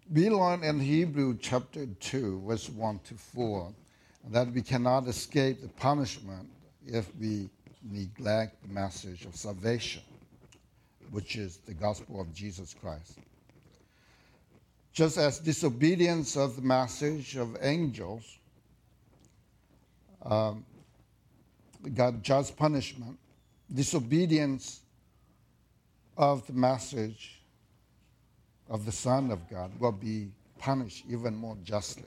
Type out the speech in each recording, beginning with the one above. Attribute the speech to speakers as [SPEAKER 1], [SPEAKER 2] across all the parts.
[SPEAKER 1] We learn in Hebrew chapter 2, verse 1 to 4, that we cannot escape the punishment if we neglect the message of salvation, which is the gospel of Jesus Christ. Just as disobedience of the message of angels got just punishment, disobedience of the message of the Son of God will be punished even more justly.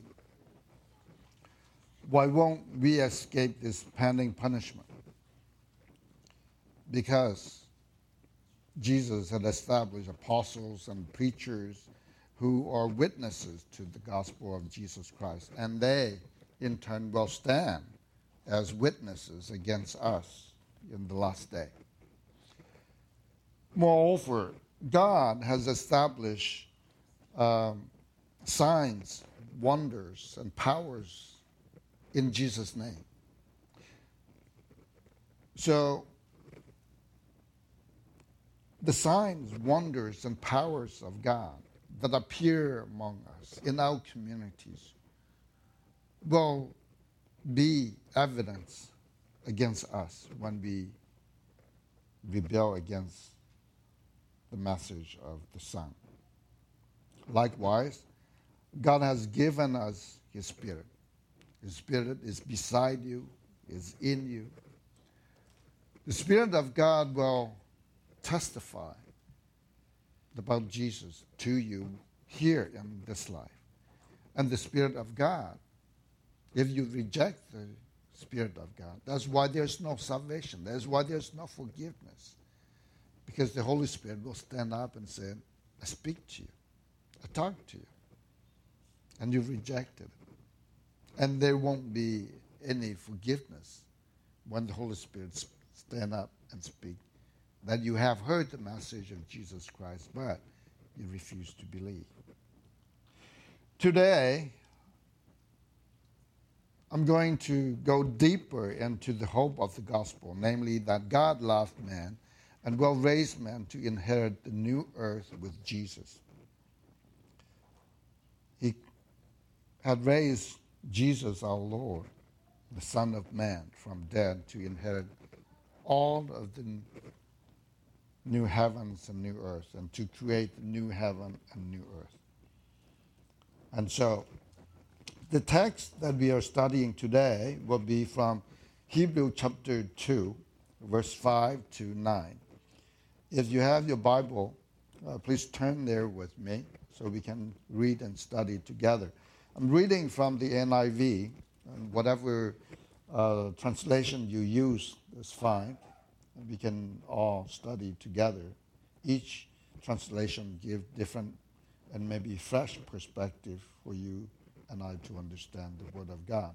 [SPEAKER 1] Why won't we escape this pending punishment? Because Jesus had established apostles and preachers who are witnesses to the gospel of Jesus Christ, and they, in turn, will stand as witnesses against us in the last day. Moreover, God has established signs, wonders, and powers in Jesus' name. So, the signs, wonders, and powers of God that appear among us in our communities will be evidence against us when we rebel against the message of the Son. Likewise, God has given us His Spirit. His Spirit is beside you, is in you. The Spirit of God will testify about Jesus to you here in this life. And the Spirit of God, if you reject the Spirit of God, that's why there's no salvation. That's why there's no forgiveness. Because the Holy Spirit will stand up and say, I speak to you. I talk to you. And you rejected it. And there won't be any forgiveness when the Holy Spirit stand up and speak that you have heard the message of Jesus Christ, but you refuse to believe. Today, I'm going to go deeper into the hope of the gospel, namely that God loved man and will raise man to inherit the new earth with Jesus. He had raised Jesus our Lord, the Son of Man, from dead to inherit all of the new heavens and new earth, and to create the new heaven and new earth. And so, the text that we are studying today will be from Hebrew chapter 2, verse 5 to 9. If you have your Bible, please turn there with me so we can read and study together. I'm reading from the NIV, and whatever translation you use is fine. We can all study together. Each translation gives different and maybe fresh perspective for you and I to understand the Word of God.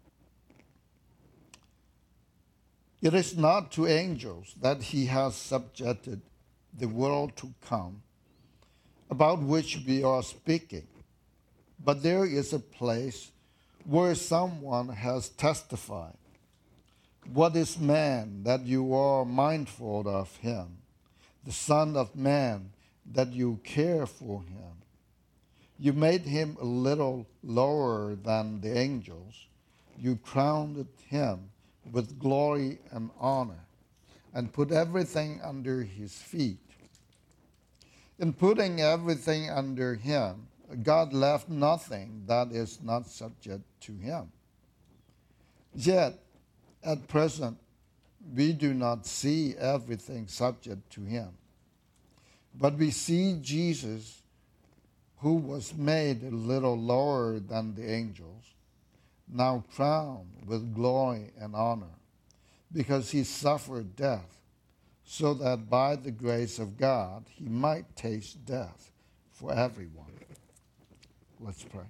[SPEAKER 1] It is not to angels that He has subjected the world to come, about which we are speaking. But there is a place where someone has testified. What is man that you are mindful of him, the Son of Man that you care for him? You made him a little lower than the angels. You crowned him with glory and honor, and put everything under his feet. In putting everything under him, God left nothing that is not subject to him. Yet, at present, we do not see everything subject to him. But we see Jesus, who was made a little lower than the angels, now crowned with glory and honor, because he suffered death, so that by the grace of God he might taste death for everyone. Let's pray.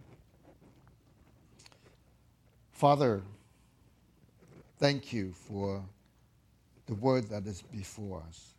[SPEAKER 1] Father, thank you for the word that is before us.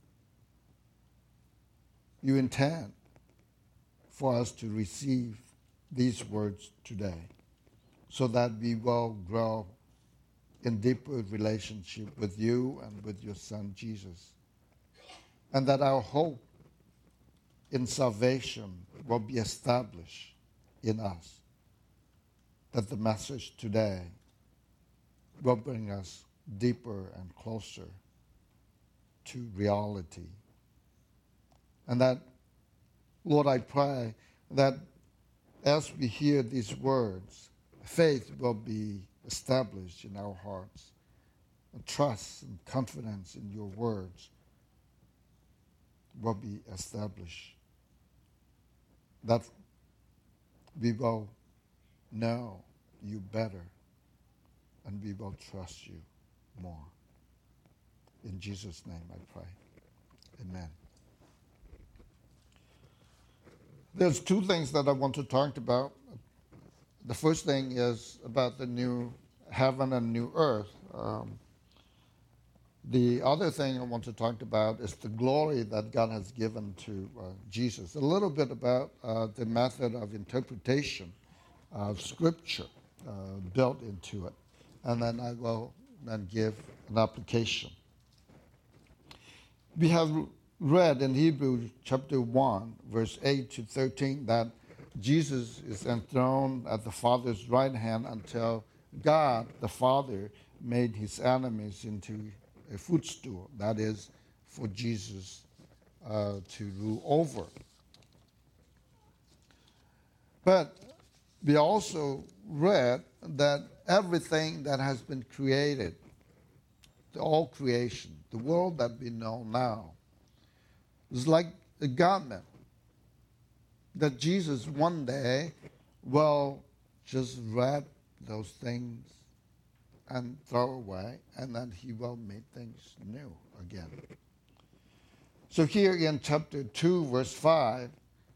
[SPEAKER 1] You intend for us to receive these words today so that we will grow in deeper relationship with you and with your Son, Jesus. And that our hope in salvation will be established in us, that the message today will bring us deeper and closer to reality. And that, Lord, I pray that as we hear these words, faith will be established in our hearts, and trust and confidence in your words will be established, that we will know you better and we will trust you more. In Jesus' name I pray. Amen. There's two things that I want to talk about. The first thing is about the new heaven and new earth. The other thing I want to talk about is the glory that God has given to Jesus. A little bit about the method of interpretation of Scripture built into it. And then I will then give an application. We have read in Hebrews chapter 1, verse 8 to 13, that Jesus is enthroned at the Father's right hand until God, the Father, made his enemies into a footstool. That is, for Jesus to rule over. But we also read that everything that has been created, all creation, the world that we know now, is like a garment that Jesus one day will just wrap those things and throw away, and then he will make things new again. So here in chapter 2, verse 5,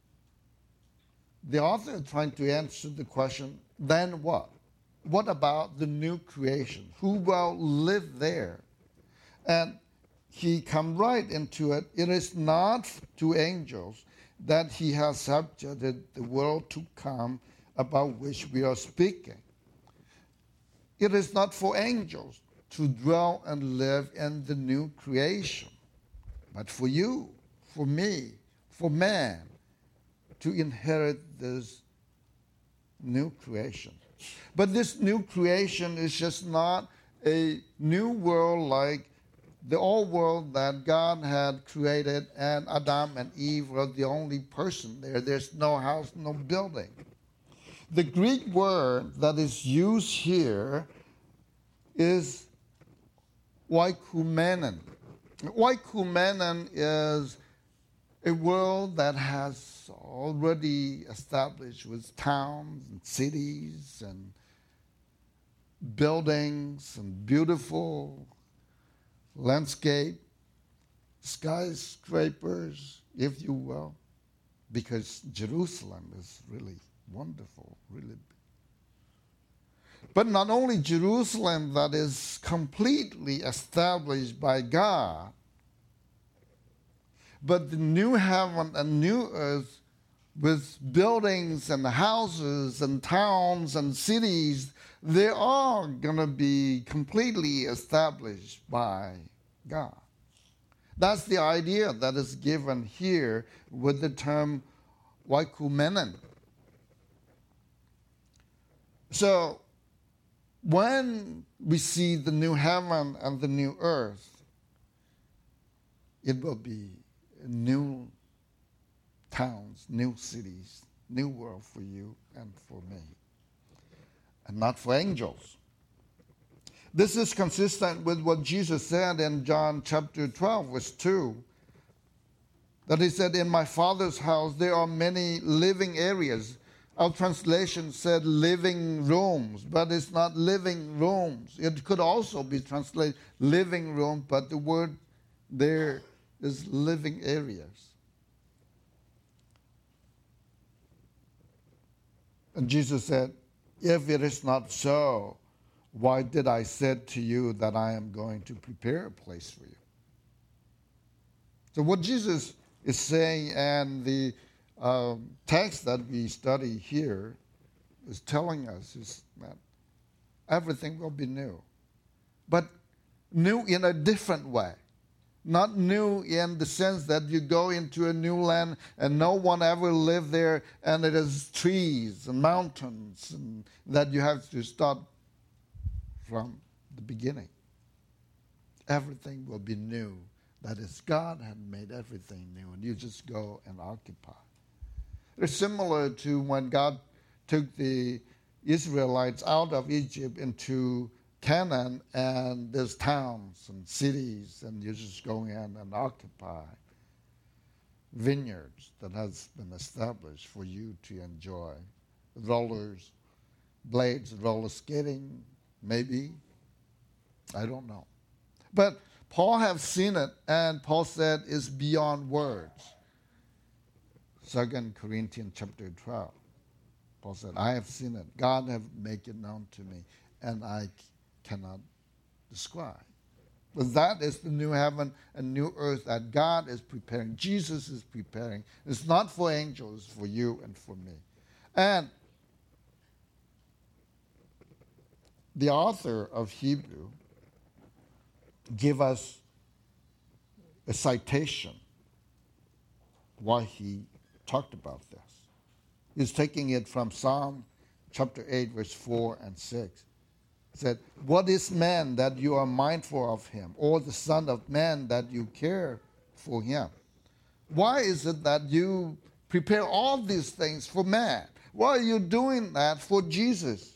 [SPEAKER 1] the author is trying to answer the question, then what? What about the new creation? Who will live there? And he comes right into it. It is not to angels that he has subjected the world to come about which we are speaking. It is not for angels to dwell and live in the new creation, but for you, for me, for man, to inherit this new creation. But this new creation is just not a new world like the old world that God had created, and Adam and Eve were the only person there. There's no house, no building. The Greek word that is used here is oikoumenen. Oikoumenen is a world that has already established with towns and cities and buildings and beautiful landscape, skyscrapers, if you will, because Jerusalem is really wonderful, really big. But not only Jerusalem that is completely established by God, but the new heaven and new earth with buildings and houses and towns and cities, they are going to be completely established by God. That's the idea that is given here with the term oikoumenen. So when we see the new heaven and the new earth, it will be new towns, new cities, new world for you and for me, and not for angels. This is consistent with what Jesus said in John chapter 12, verse 2, that he said, "In my Father's house there are many living areas." Our translation said living rooms, but it's not living rooms. It could also be translated living room, but the word there is living areas. And Jesus said, "If it is not so, why did I say to you that I am going to prepare a place for you?" So what Jesus is saying, and the text that we study here is telling us, is that everything will be new. But new in a different way. Not new in the sense that you go into a new land and no one ever lived there and it is trees and mountains and that you have to start from the beginning. Everything will be new. That is, God had made everything new and you just go and occupy. It's similar to when God took the Israelites out of Egypt into Canaan, and there's towns and cities, and you just go in and occupy vineyards that has been established for you to enjoy. Rollers, blades, roller skating, maybe. I don't know. But Paul have seen it, and Paul said it's beyond words. 2 Corinthians chapter 12. Paul said, I have seen it. God have made it known to me, and I cannot describe. But that is the new heaven and new earth that God is preparing. Jesus is preparing. It's not for angels, it's for you and for me. And the author of Hebrew give us a citation why he talked about this. He's taking it from Psalm chapter 8, verse 4 and 6. He said, what is man that you are mindful of him, or the son of man that you care for him? Why is it that you prepare all these things for man? Why are you doing that for Jesus?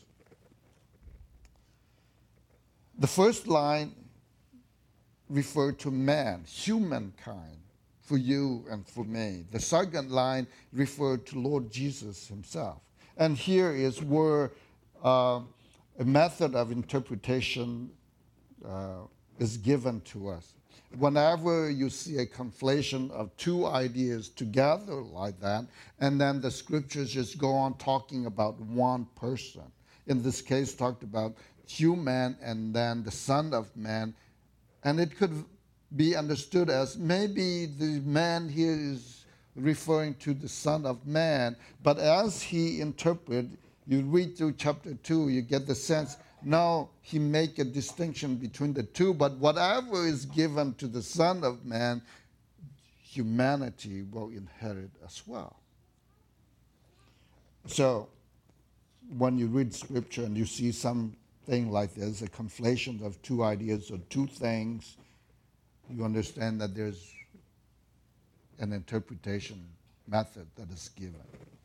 [SPEAKER 1] The first line referred to man, humankind, for you and for me. The second line referred to Lord Jesus himself. And here is where a method of interpretation is given to us. Whenever you see a conflation of two ideas together like that, and then the scriptures just go on talking about one person. In this case, talked about human and then the Son of Man. And it could be understood as maybe the man here is referring to the Son of Man. But as he interpreted, you read through chapter 2, you get the sense, no, he make a distinction between the two, but whatever is given to the Son of Man, humanity will inherit as well. So when you read scripture and you see something like this, a conflation of two ideas or two things, you understand that there's an interpretation method that is given.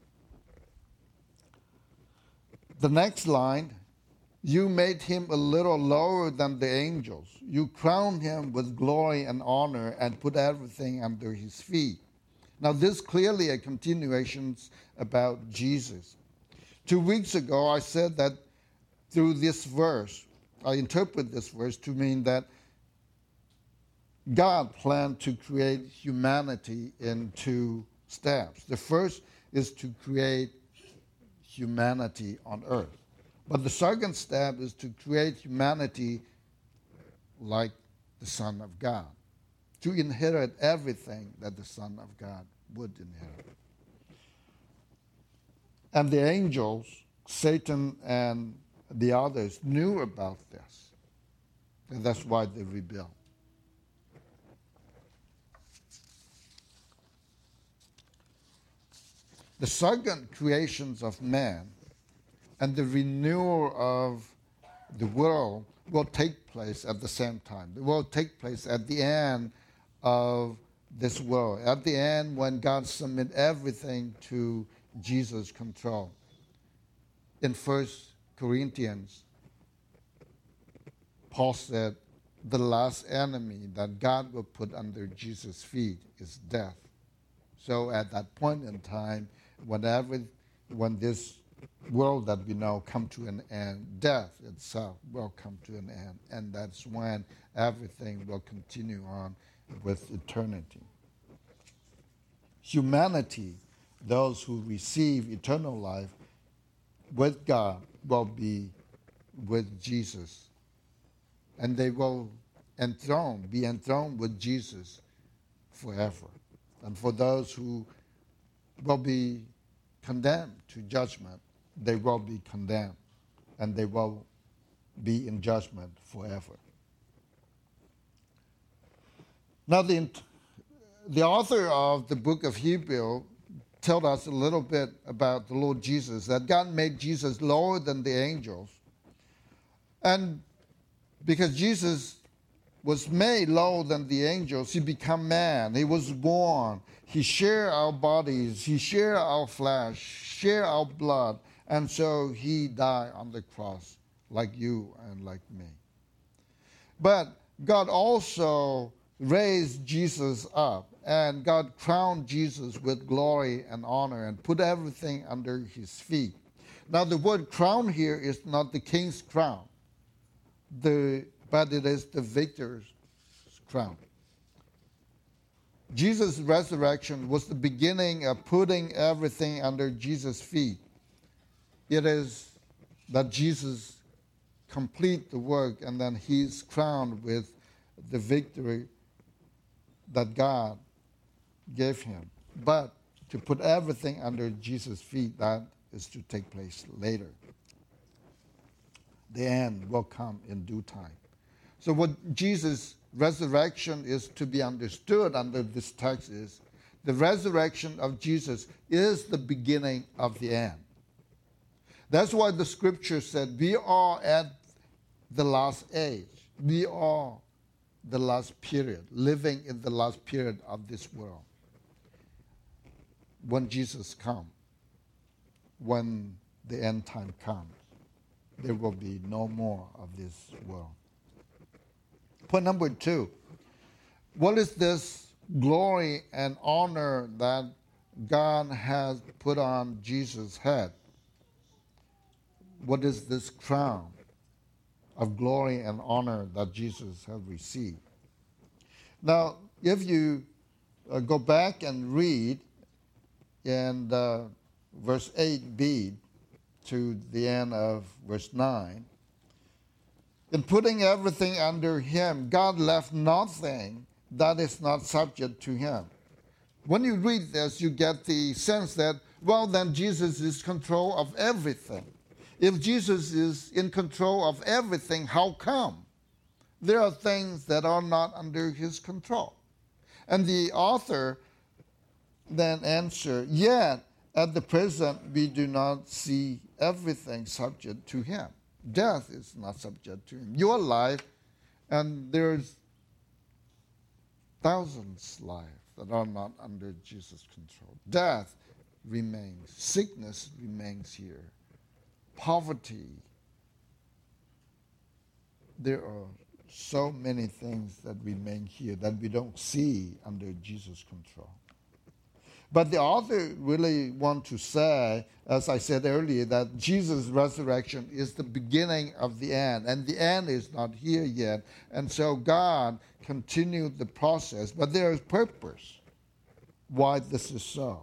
[SPEAKER 1] The next line, you made him a little lower than the angels. You crowned him with glory and honor and put everything under his feet. Now this clearly a continuation about Jesus. 2 weeks ago I said that through this verse, I interpret this verse to mean that God planned to create humanity in 2 steps. The first is to create humanity on earth. But the second step is to create humanity like the Son of God, to inherit everything that the Son of God would inherit. And the angels, Satan and the others, knew about this. And that's why they rebelled. The second creations of man and the renewal of the world will take place at the same time. It will take place at the end of this world, at the end when God submit everything to Jesus' control. In 1 Corinthians, Paul said, the last enemy that God will put under Jesus' feet is death. So at that point in time, when this world that we know come to an end, death itself will come to an end. And that's when everything will continue on with eternity. Humanity, those who receive eternal life with God, will be with Jesus. And they will be enthroned with Jesus forever. And for those who will be condemned to judgment, they will be condemned, and they will be in judgment forever. Now, the author of the book of Hebrew told us a little bit about the Lord Jesus, that God made Jesus lower than the angels. And because Jesus was made lower than the angels, he became man. He was born. He shared our bodies. He shared our flesh, shared our blood. And so he died on the cross like you and like me. But God also raised Jesus up, and God crowned Jesus with glory and honor and put everything under his feet. Now, the word crown here is not the king's crown, but it is the victor's crown. Jesus' resurrection was the beginning of putting everything under Jesus' feet. It is that Jesus complete the work, and then he's crowned with the victory that God gave him. But to put everything under Jesus' feet, that is to take place later. The end will come in due time. So what Jesus' resurrection is to be understood under this text is the resurrection of Jesus is the beginning of the end. That's why the scripture said we are at the last age. We are the last period, living in the last period of this world. When Jesus comes, when the end time comes, there will be no more of this world. Point number 2. What is this glory and honor that God has put on Jesus' head? What is this crown of glory and honor that Jesus has received? Now, if you go back and read in verse 8b to the end of verse 9, in putting everything under him, God left nothing that is not subject to him. When you read this, you get the sense that, well, then Jesus is in control of everything. If Jesus is in control of everything, how come there are things that are not under his control? And the author then answered, yet at the present we do not see everything subject to him. Death is not subject to him. Your life, and there's thousands' lives that are not under Jesus' control. Death remains. Sickness remains here. Poverty. There are so many things that remain here that we don't see under Jesus' control. But the author really wants to say, as I said earlier, that Jesus' resurrection is the beginning of the end, and the end is not here yet. And so God continued the process, but there is purpose why this is so.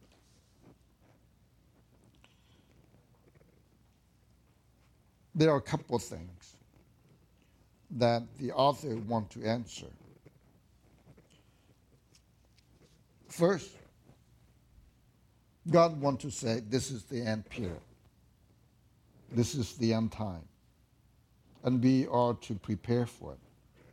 [SPEAKER 1] There are a couple of things that the author wants to answer. First, God wants to say this is the end period. This is the end time. And we are to prepare for it.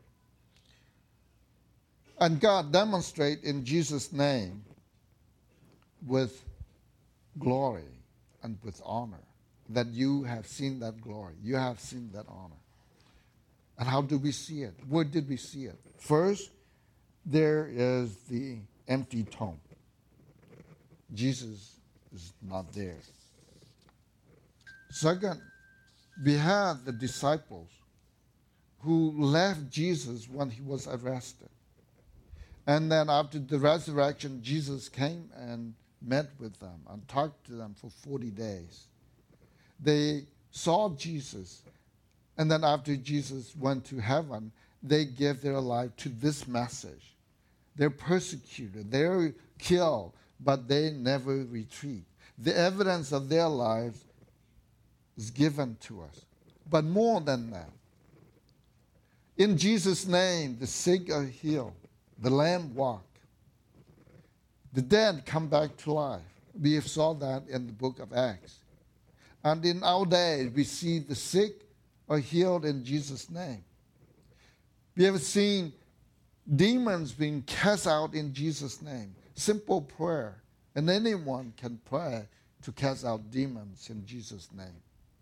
[SPEAKER 1] And God demonstrates in Jesus' name with glory and with honor that you have seen that glory. You have seen that honor. And how do we see it? Where did we see it? First, there is the empty tomb. Jesus is not there. Second, we have the disciples who left Jesus when he was arrested. And then after the resurrection, Jesus came and met with them and talked to them for 40 days. They saw Jesus. And then after Jesus went to heaven, they gave their life to this message. They're persecuted. They're killed, but they never retreat. The evidence of their lives is given to us. But more than that, in Jesus' name, the sick are healed. The lame walk. The dead come back to life. We saw that in the book of Acts. And in our day, we see the sick are healed in Jesus' name. We have seen demons being cast out in Jesus' name. Simple prayer. And anyone can pray to cast out demons in Jesus' name.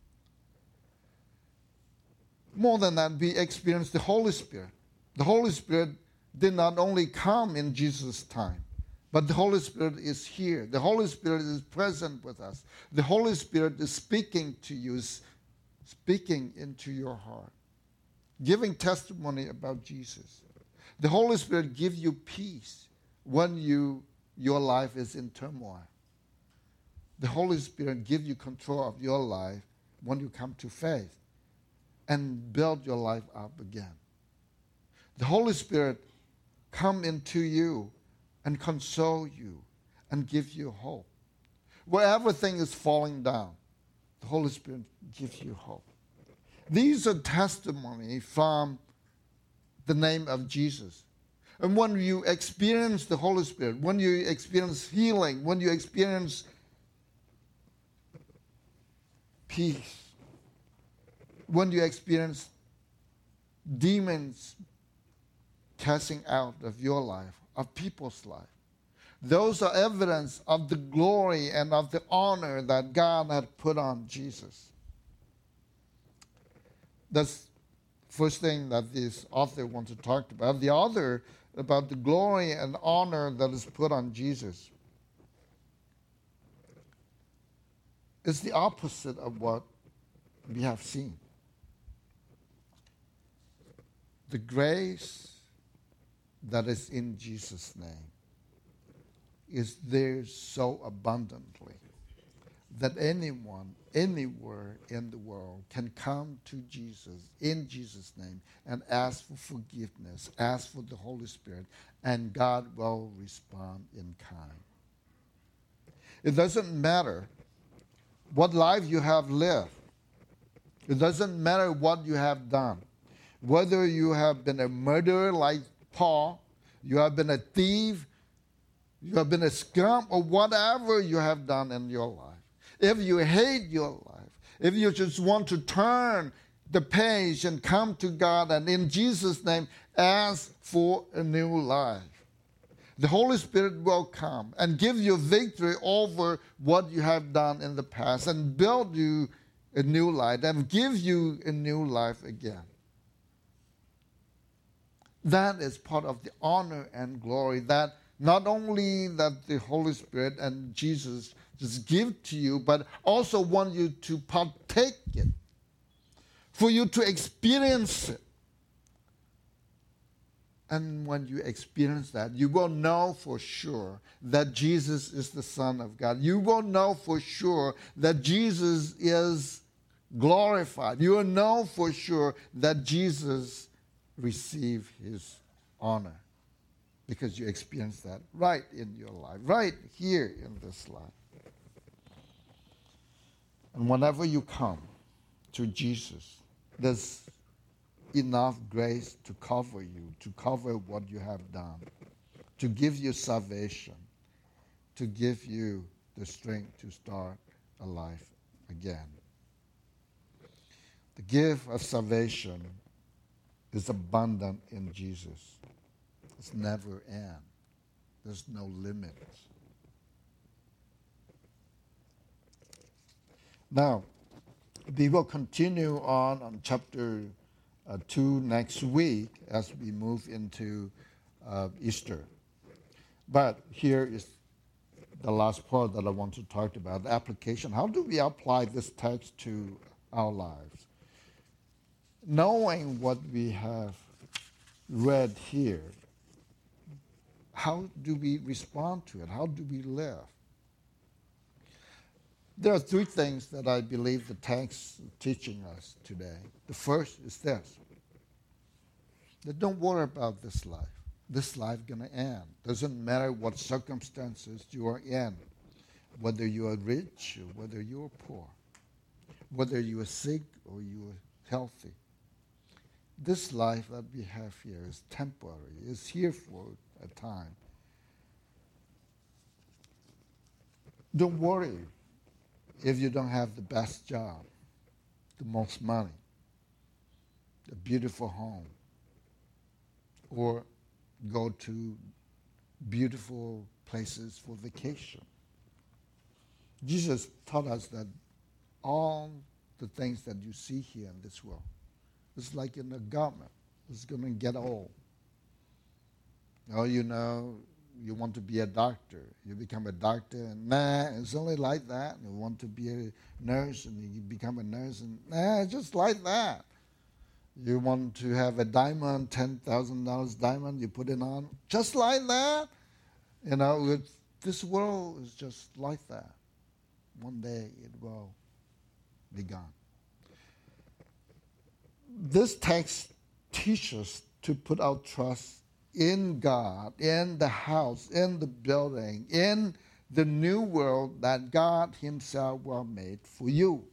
[SPEAKER 1] More than that, we experience the Holy Spirit. The Holy Spirit did not only come in Jesus' time, but the Holy Spirit is here. The Holy Spirit is present with us. The Holy Spirit is speaking to you, speaking into your heart, giving testimony about Jesus. The Holy Spirit gives you peace when your life is in turmoil. The Holy Spirit gives you control of your life when you come to faith and build your life up again. The Holy Spirit come into you and console you and give you hope. Where everything is falling down, the Holy Spirit gives you hope. These are testimony from the name of Jesus. And when you experience the Holy Spirit, when you experience healing, when you experience peace, when you experience demons casting out of your life, of people's life, those are evidence of the glory and of the honor that God had put on Jesus. That's the first thing that this author wants to talk about. The other, about the glory and honor that is put on Jesus, is the opposite of what we have seen. The grace that is in Jesus' name is there so abundantly that anyone, anywhere in the world can come to Jesus in Jesus' name and ask for forgiveness, ask for the Holy Spirit, and God will respond in kind. It doesn't matter what life you have lived. It doesn't matter what you have done. Whether you have been a murderer like Paul, you have been a thief, you have been a scum, or whatever you have done in your life. If you hate your life, if you just want to turn the page and come to God and in Jesus' name ask for a new life, the Holy Spirit will come and give you victory over what you have done in the past and build you a new life and give you a new life again. That is part of the honor and glory that not only that the Holy Spirit and Jesus just give to you, but also want you to partake it, for you to experience it. And when you experience that, you will know for sure that Jesus is the Son of God. You will know for sure that Jesus is glorified. You will know for sure that Jesus received his honor, because you experience that right in your life, right here in this life. And whenever you come to Jesus, there's enough grace to cover you, to cover what you have done, to give you salvation, to give you the strength to start a life again. The gift of salvation is abundant in Jesus. It's never end. There's no limit. Now, we will continue on chapter 2 next week as we move into Easter. But here is the last part that I want to talk about, the application. How do we apply this text to our lives? Knowing what we have read here, how do we respond to it? How do we live? There are three things that I believe the text is teaching us today. The first is this: that don't worry about this life. This life is going to end. Doesn't matter what circumstances you are in, whether you are rich or whether you are poor, whether you are sick or you are healthy. This life that we have here is temporary. It's here for a time. Don't worry if you don't have the best job, the most money, the beautiful home, or go to beautiful places for vacation. Jesus taught us that all the things that you see here in this world is like in a garment. It's going to get old. Oh, you know, you want to be a doctor. You become a doctor, and it's only like that. You want to be a nurse, and you become a nurse, and it's just like that. You want to have a diamond, $10,000 diamond, you put it on, just like that. You know, this world is just like that. One day it will be gone. This text teaches us to put our trust in God, in the house, in the building, in the new world that God himself will make for you.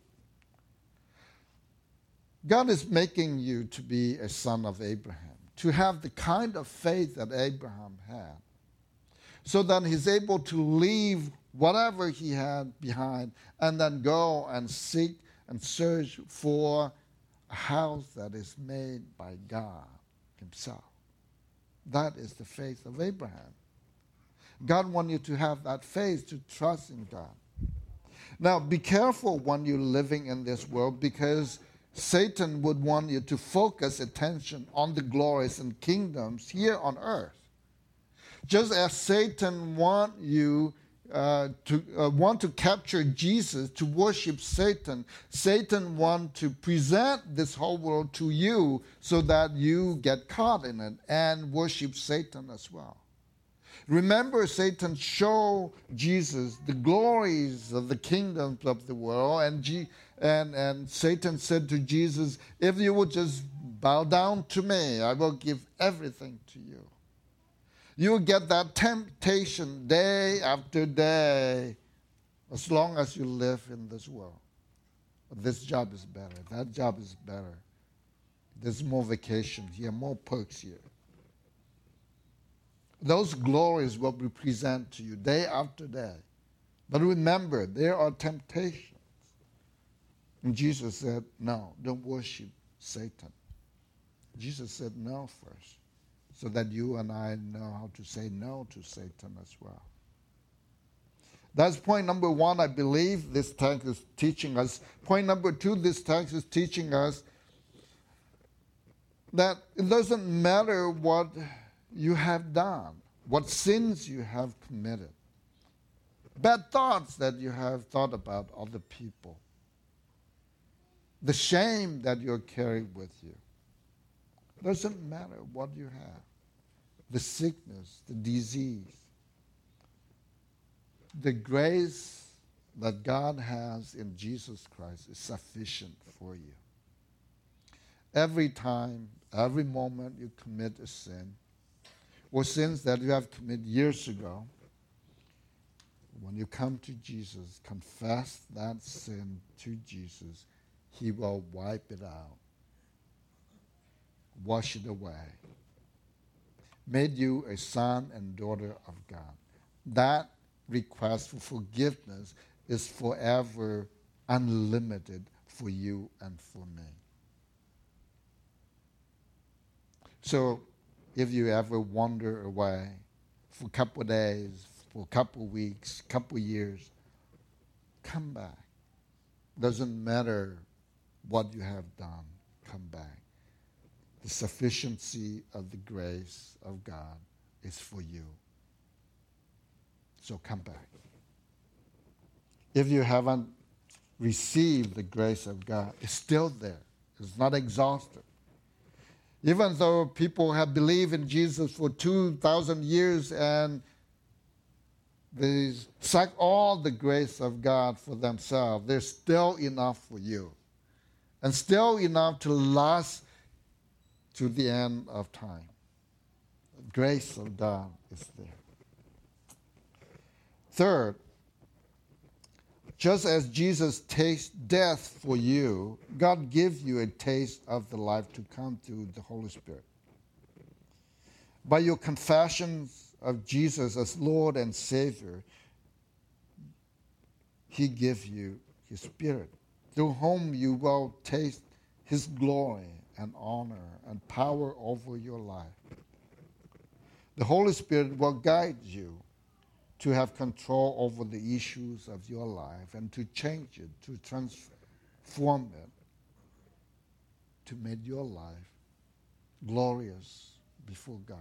[SPEAKER 1] God is making you to be a son of Abraham, to have the kind of faith that Abraham had, so that he's able to leave whatever he had behind and then go and seek and search for a house that is made by God himself. That is the faith of Abraham. God wants you to have that faith, to trust in God. Now, be careful when you're living in this world, because Satan would want you to focus attention on the glories and kingdoms here on earth. Just as Satan want you to capture Jesus, to worship Satan, Satan want to present this whole world to you so that you get caught in it and worship Satan as well. Remember, Satan showed Jesus the glories of the kingdoms of the world, and Satan said to Jesus, if you would just bow down to me, I will give everything to you. You will get that temptation day after day as long as you live in this world. This job is better. That job is better. There's more vacation here, more perks here. Those glories will be presented to you day after day. But remember, there are temptations. And Jesus said, no, don't worship Satan. Jesus said no first, so that you and I know how to say no to Satan as well. That's point number one, I believe this text is teaching us. Point number two, this text is teaching us that it doesn't matter what you have done, what sins you have committed, bad thoughts that you have thought about other people, the shame that you're carrying with you. Doesn't matter what you have, the sickness, the disease. The grace that God has in Jesus Christ is sufficient for you. Every time, every moment you commit a sin, or sins that you have committed years ago, when you come to Jesus, confess that sin to Jesus, he will wipe it out, wash it away, made you a son and daughter of God. That request for forgiveness is forever unlimited for you and for me. So if you ever wander away for a couple of days, for a couple of weeks, couple of years, come back. Doesn't matter what you have done, come back. The sufficiency of the grace of God is for you. So come back. If you haven't received the grace of God, it's still there. It's not exhausted. Even though people have believed in Jesus for 2,000 years and they suck all the grace of God for themselves, there's still enough for you. And still enough to last to the end of time. The grace of God is there. Third, just as Jesus tasted death for you, God gives you a taste of the life to come through the Holy Spirit. By your confessions of Jesus as Lord and Savior, he gives you his Spirit, through whom you will taste his glory and honor and power over your life. The Holy Spirit will guide you to have control over the issues of your life and to change it, to transform it, to make your life glorious before God.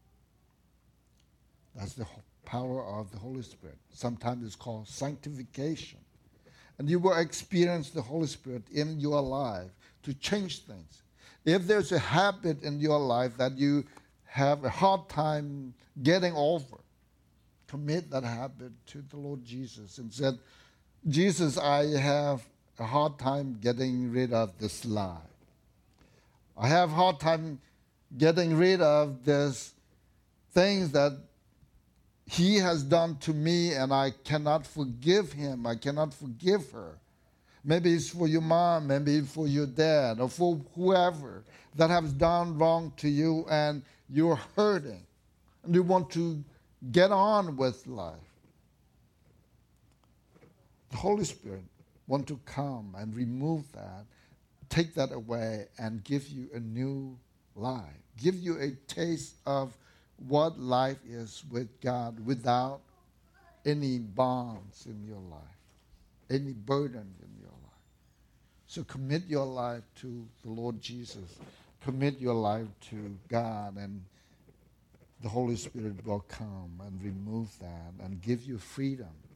[SPEAKER 1] That's the power of the Holy Spirit. Sometimes it's called sanctification. And you will experience the Holy Spirit in your life to change things. If there's a habit in your life that you have a hard time getting over, commit that habit to the Lord Jesus and said, Jesus, I have a hard time getting rid of this lie. I have a hard time getting rid of this things that he has done to me, and I cannot forgive him. I cannot forgive her. Maybe it's for your mom, maybe for your dad, or for whoever that has done wrong to you, and you're hurting, and you want to get on with life. The Holy Spirit wants to come and remove that, take that away, and give you a new life. Give you a taste of what life is with God without any bonds in your life, any burden in your life. So commit your life to the Lord Jesus. Commit your life to God, and the Holy Spirit will come and remove that and give you freedom